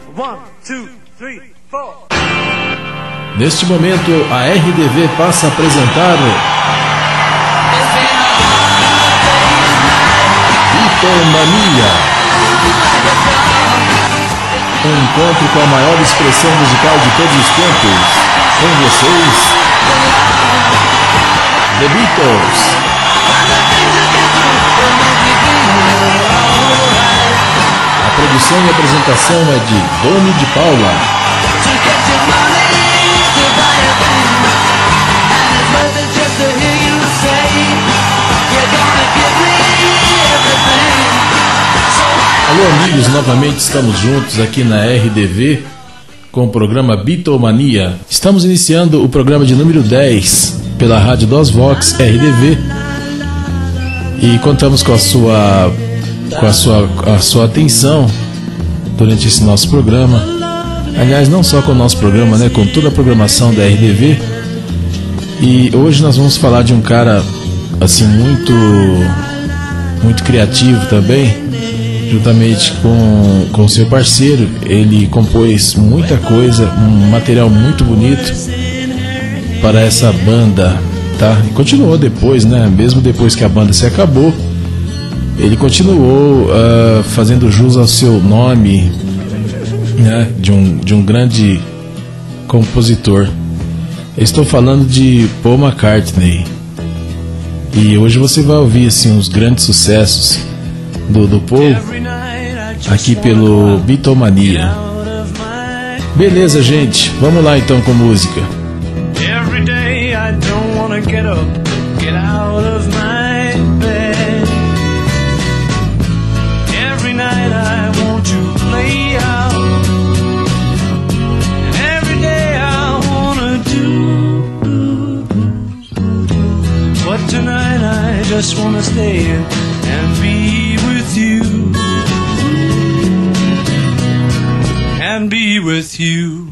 1, 2, 3, 4. Neste momento, a RDV passa a apresentar Beatlemania, um encontro com a maior expressão musical de todos os tempos. Com vocês, The Beatles. A produção e apresentação é de Doni de Paula. Alô amigos, novamente estamos juntos aqui na RDV com o programa Beatlemania. Estamos iniciando o programa de número 10 pela Rádio DOSVox RDV e contamos com a sua atenção durante esse nosso programa. Aliás, não só com o nosso programa, né, com toda a programação da RDV. E hoje nós vamos falar de um cara assim muito criativo também. Juntamente com seu parceiro, ele compôs muita coisa, um material muito bonito para essa banda, tá? E continuou depois, né? Mesmo depois que a banda se acabou, ele continuou fazendo jus ao seu nome, né? De um grande compositor. Eu estou falando de Paul McCartney. E hoje você vai ouvir assim, uns grandes sucessos do Paul aqui pelo Beatlemania. Beleza, gente, vamos lá então com música. Every day I don't wanna get up, get out of my bed. Every night I want to play out. And every day I wanna do. But tonight I just wanna stay and be with you. And be with you.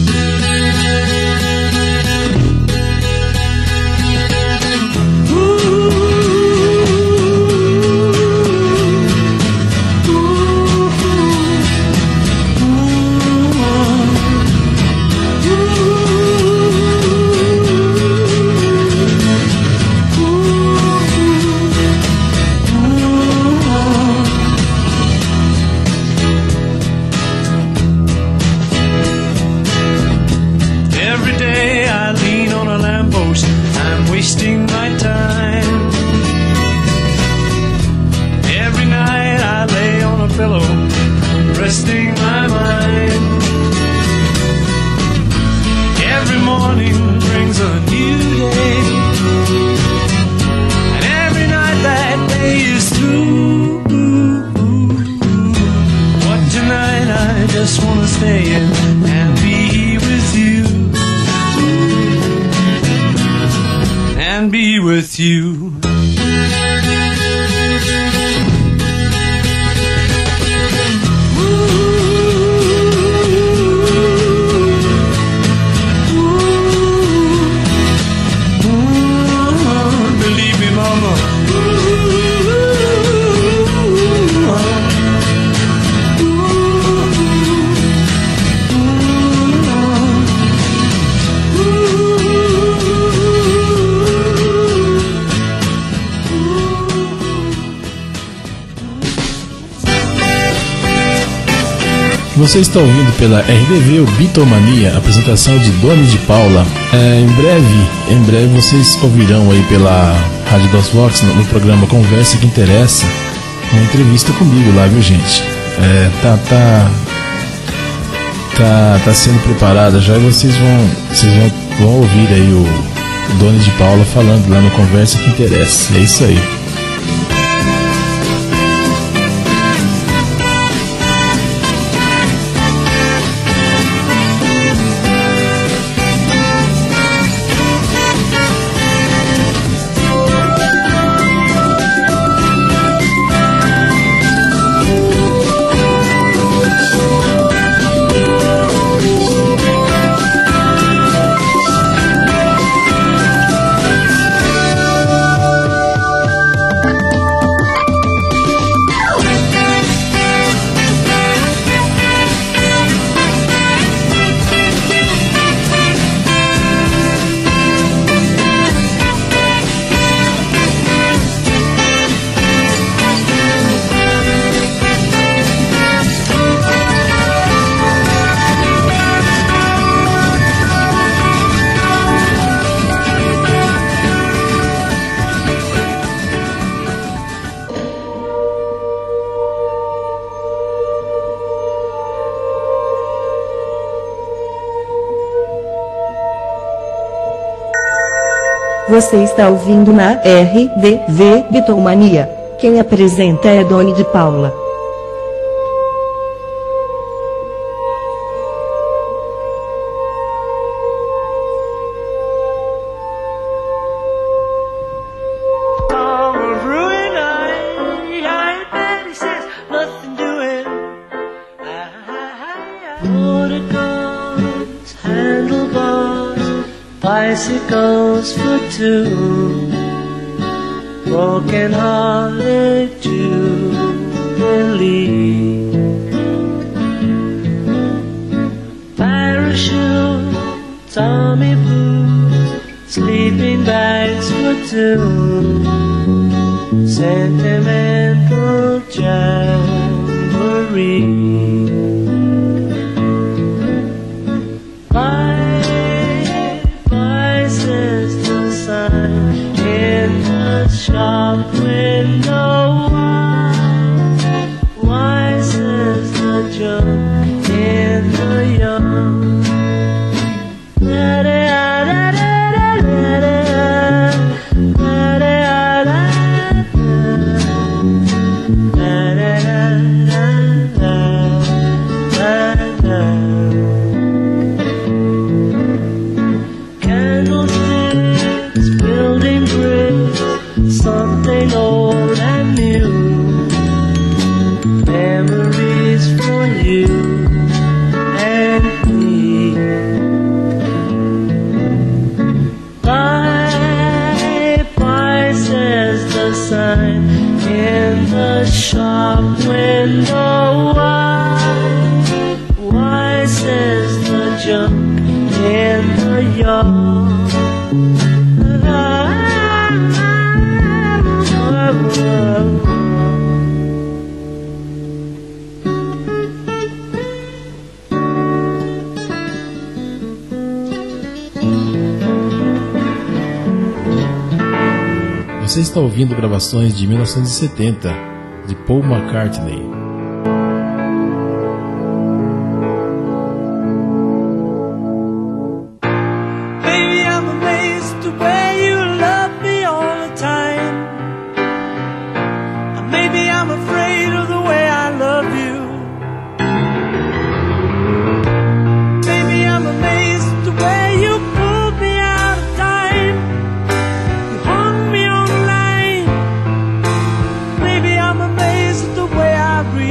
Você está ouvindo pela RDV o Beatlemania, apresentação de Doni de Paula. Em breve vocês ouvirão aí pela Rádio DOSVox no programa Conversa que Interessa uma entrevista comigo lá, viu gente? Tá sendo preparada já e vocês vão ouvir aí o Doni de Paula falando lá no Conversa que Interessa. É isso aí. Você está ouvindo na RDV Bitomania. Quem apresenta é Doni de Paula. Bicycles for two, broken hearted Jubilee. Parachute, Tommy boots, sleeping bags for two, sentimental jamboree. Shop window, why says the junk in the yard? Candlesticks, building bricks, something old and new, memories for you and me. Bye, bye, says the sign in the shop window. Why, says the junk in the yard. Você está ouvindo gravações de 1970 de Paul McCartney. I'm amazed at the way I breathe.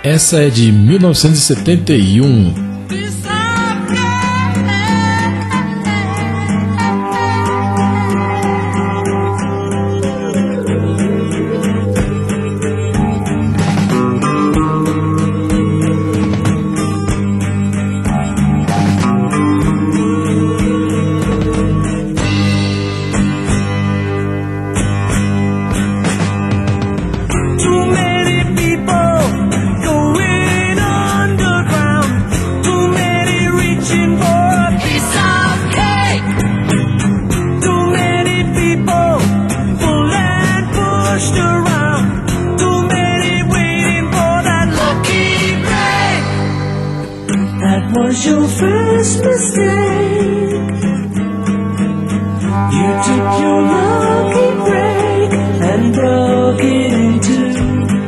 Essa é de 1971. Was your first mistake? You took your lucky break and broke it in two.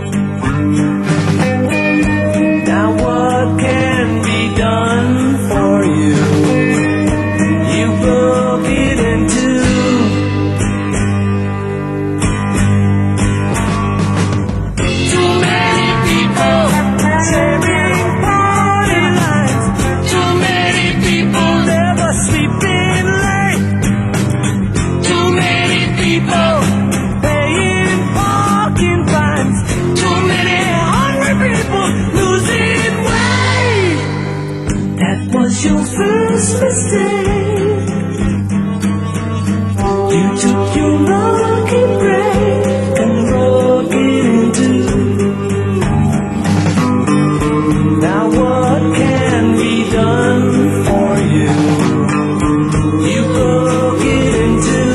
Now what can be done for you? You broke it in two. Too many people sharing party lines. Too many people never sleeping late. Too many people paying parking fines. Too many hungry people losing weight. That was your first mistake. You took your lucky break and broke it in two. Now what can be done for you? You broke it in two.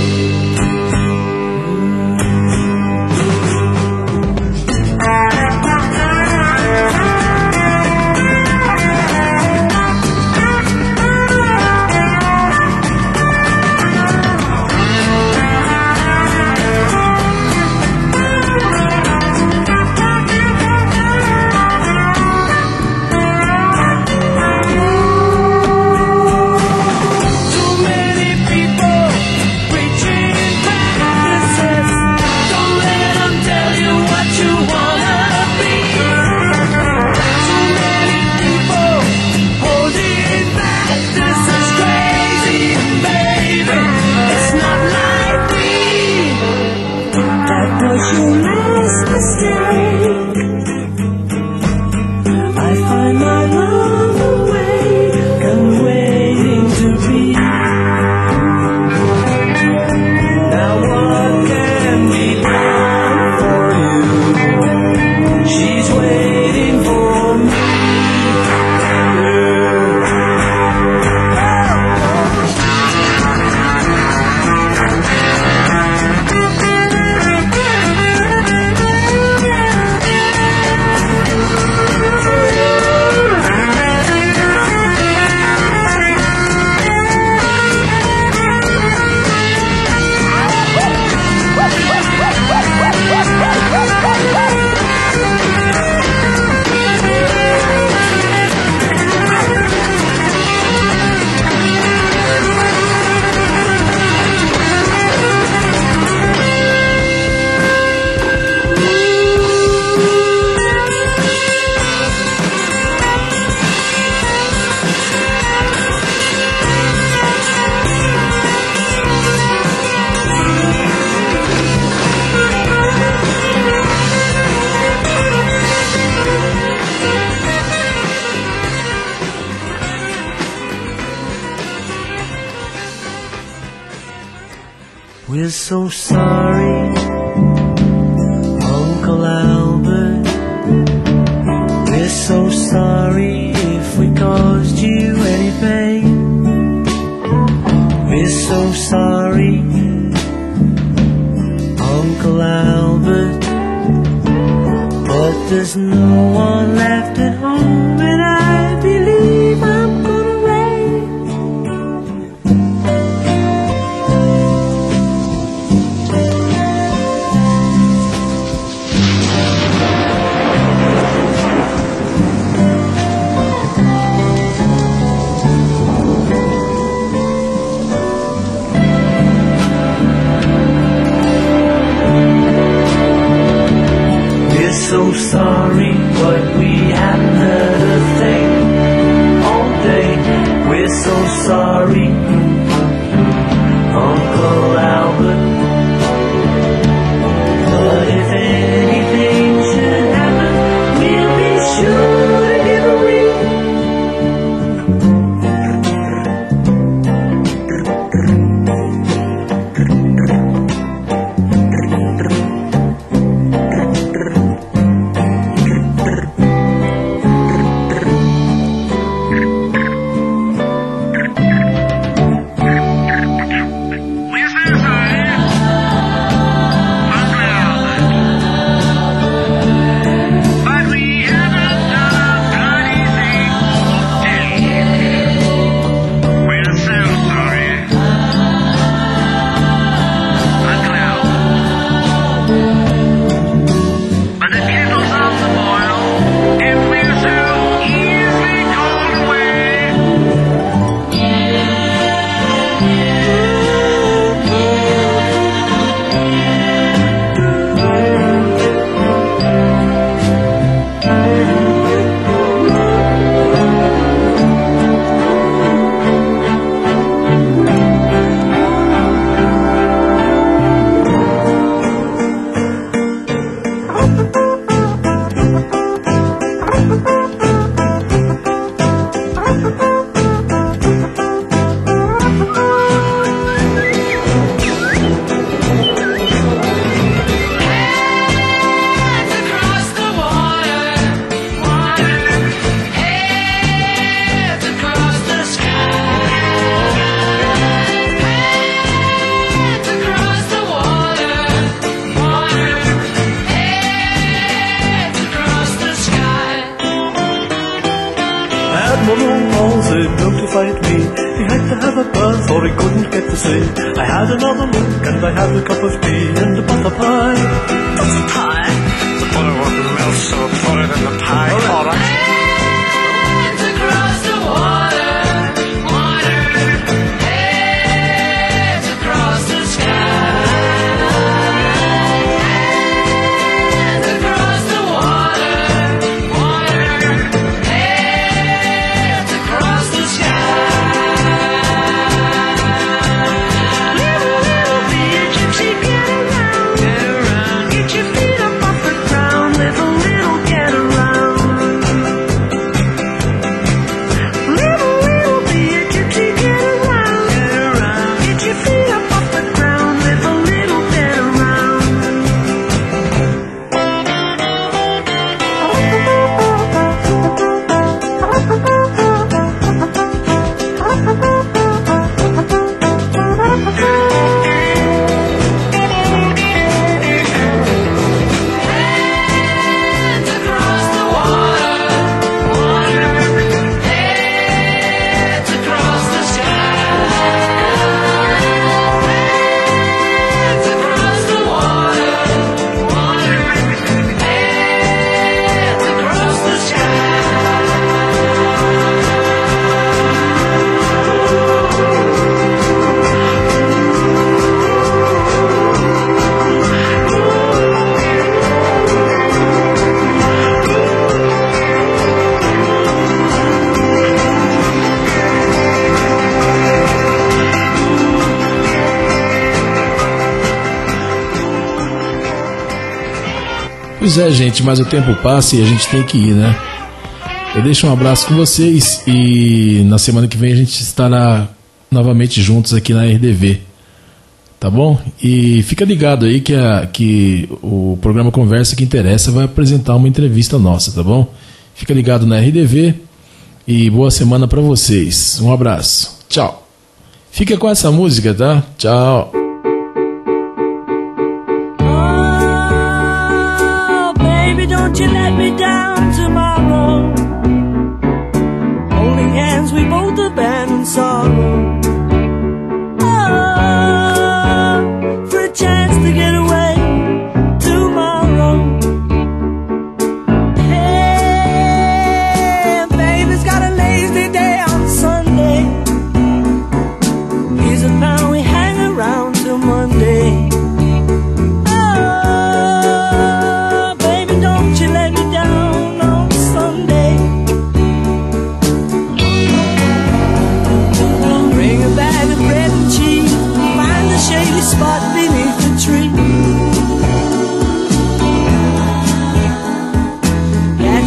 Too many people preaching practices. Don't let them tell you what you wanna be. Too many people holding back. This is crazy, baby. It's not like me. That was your last mistake. I find my love awake and waiting to be. Now what can be done for you? She's waiting for me. We're so sorry, Uncle Albert. We're so sorry if we caused you any pain. We're so sorry, Uncle Albert. But there's no one left at home, and I believe I'm gonna wait. So sorry. sorry, but we haven't heard a thing all day. We're so sorry, Uncle Albert. But if anything should happen, we'll be sure to give a ring. Pois é, gente, mas o tempo passa e a gente tem que ir, né? Eu deixo um abraço com vocês e na semana que vem a gente estará novamente juntos aqui na RDV, tá bom? E fica ligado aí que o programa Conversa que Interessa vai apresentar uma entrevista nossa, tá bom? Fica ligado na RDV e boa semana pra vocês. Um abraço. Tchau. Fica com essa música, tá? Tchau. Don't you let me down tomorrow. Holding hands we both abandon sorrow. Oh, for a chance to get away tomorrow. Hey, baby's got a lazy day on Sunday. Here's a pound we hang around.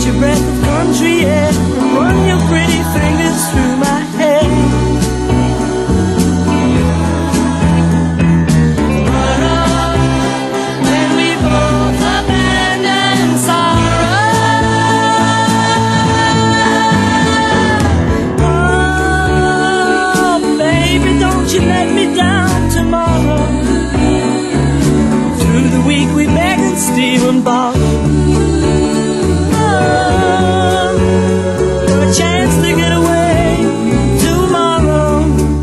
your breath of country air and run your pretty fingers through my hair. Let me down tomorrow. Through the week we beg and steal and borrow. For a chance to get away tomorrow.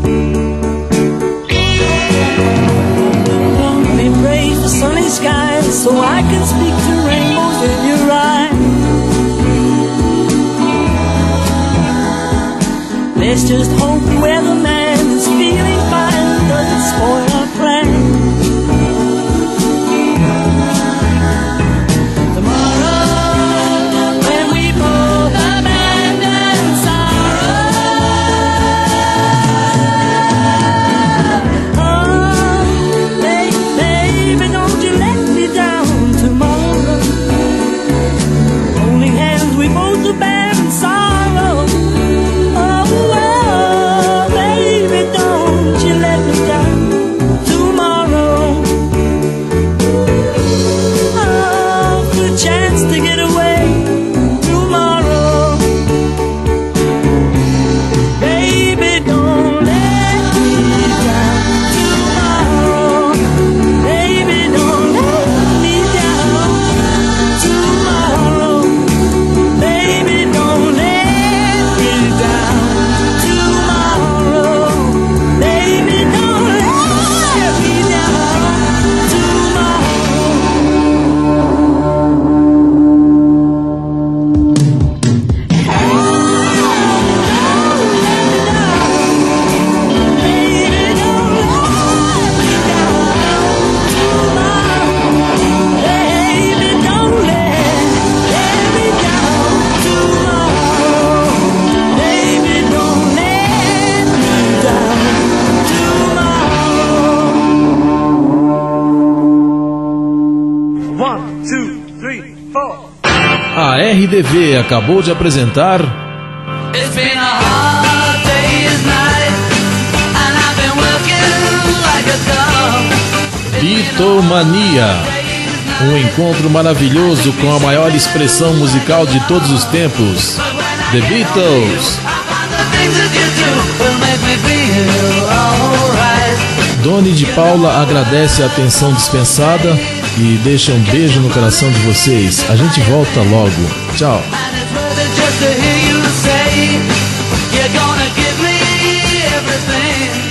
We pray for sunny skies so I can speak to rainbows in your eyes. Let's just hope the weatherman is feeling fine, doesn't spoil our plan. Tomorrow, when we both abandon sorrow. Oh, baby, don't you let me down tomorrow. Holding hands, we both abandon sorrow. A RDV acabou de apresentar Beatlemania, um encontro maravilhoso com a maior expressão musical de todos os tempos, The Beatles. Doni de Paula agradece a atenção dispensada e deixa um beijo no coração de vocês. A gente volta logo. Tchau. You're gonna give me everything.